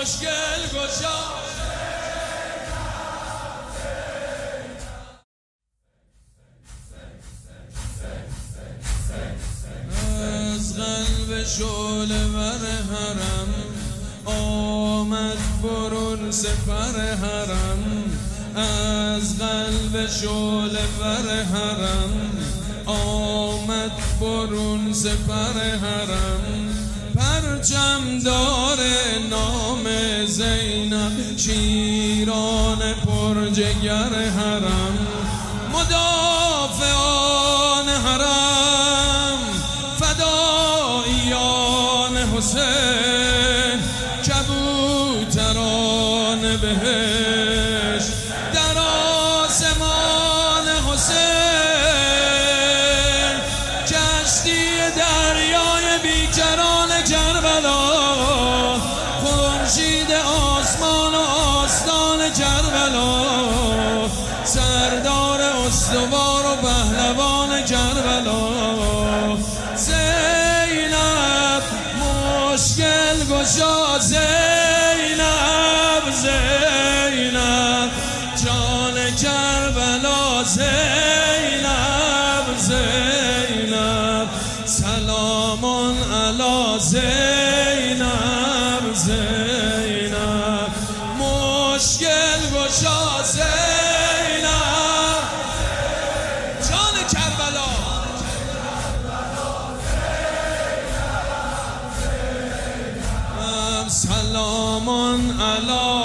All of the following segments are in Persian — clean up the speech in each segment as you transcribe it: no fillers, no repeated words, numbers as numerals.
مشکل گشا. از قلب شعله ور حرم آمد برون سپر حرم. از قلب شعله ور حرم آمد برون سپر حرم. پرچم داره نام زینب شیران پرجگر حرم. مدافعان حرم فداییان حسین کبوتران بهش در آسمان حسین. کشتی دریای بیکران کربلا خورشید آسمان و آستان کربلا. سردار استوار و پهلوان کربلا. زینب مشکل گشا. زینب زینب جان کربلا. زینب زینب سلام علی زینب زینب مشکل گشا. زینب جان کربلا. سلام علی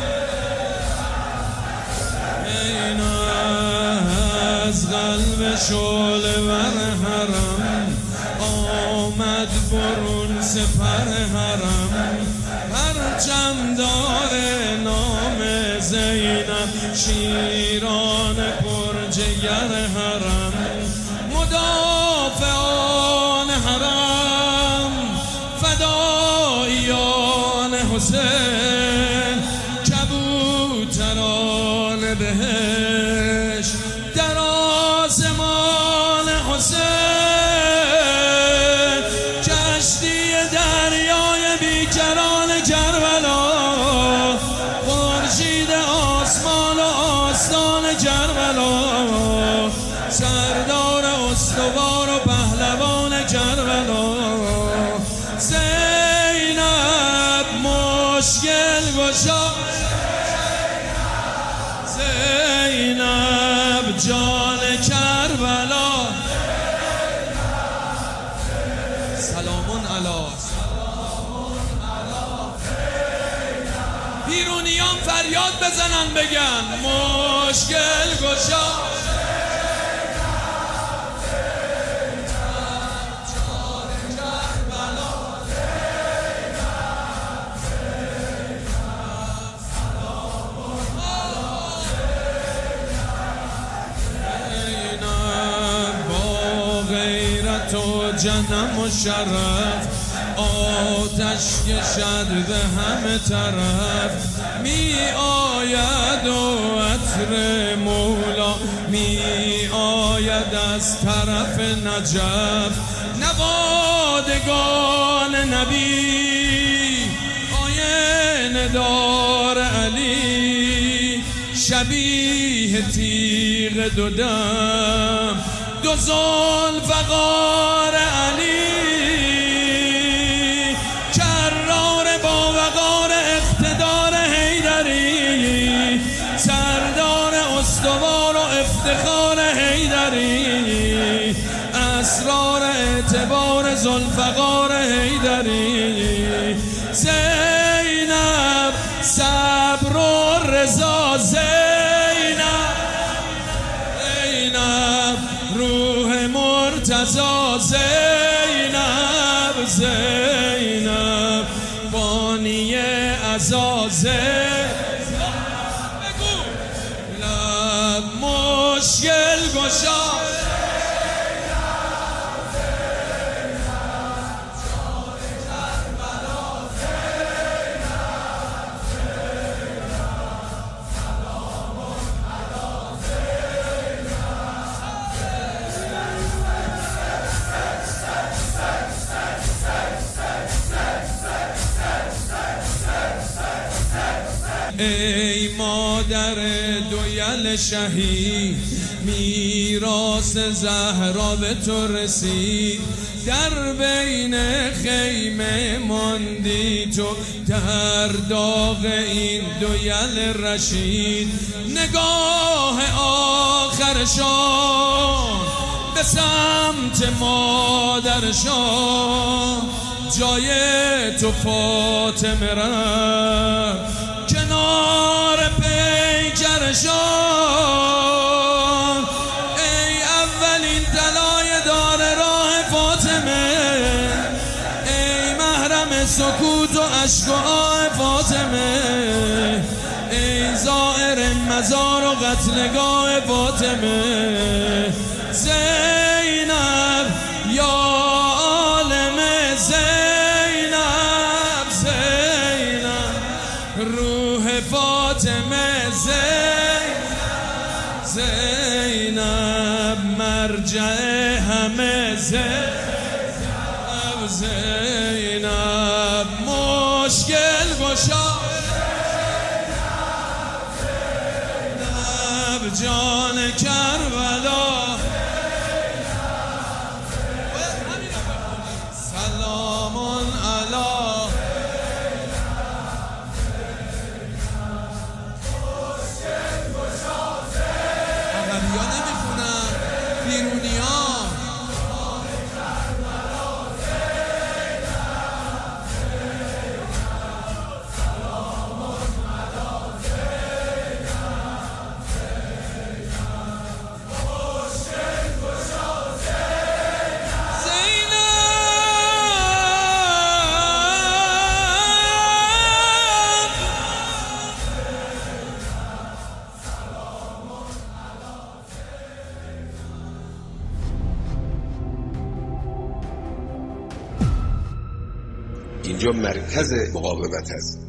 از قلب شعله ور حرم آمد برون سپر حرم. پرچم داره نام زینب شیران پرجگر حرم. مدافعان حرم فداییان حسین کبوتران بهش در آسمان حسین. کشتی دریای بیکران کربلا خورشید آسمان و آستان کربلا. سردار استوار و پهلوان کربلا. زینب مشکل گشا. زینب جان کربلا. سلامون علی. بیرونیان فریاد بزنن بگن مشکل گشا. تو جنم و شرف آتش کشد به همه طرف. می آید و عطر مولا می آید از طرف نجف. نوادگان نبی آینه دار علی شبیه تیغ دو دم. دو ذوالفقار علی کرار با وقار اقتدار حیدری. سردار استوار و افتخار حیدری. اسرار اعتبار ذوالفقار حیدری. زینب صبر و رضا. زینب روح مرتضی. زینب زینب بانی عزازه. بگو لب مشکل گشا. ای مادر دویل شهید، میراث زهرا به تو رسید. در بین خیمه ماندی تو، در داغ این دویل رشید. نگاه آخرشان به سمت مادرشان، جای تو فاطمه رفت کنار پیکرشان. ای اولین طلای دار راه فاطمه، ای محرم سکوت و اشک و آه فاطمه، ای زائر مزار و قتلگاه فاطمه. زینب یا عالم زینب، زینب روح فاطمه، زینب مرجع همه، زینب زینب مشکل گشا، زینب جان کربلا. سلام علی عقبیا نمیخونم، بیرونی ها. اینجا مرکز مقاومت است.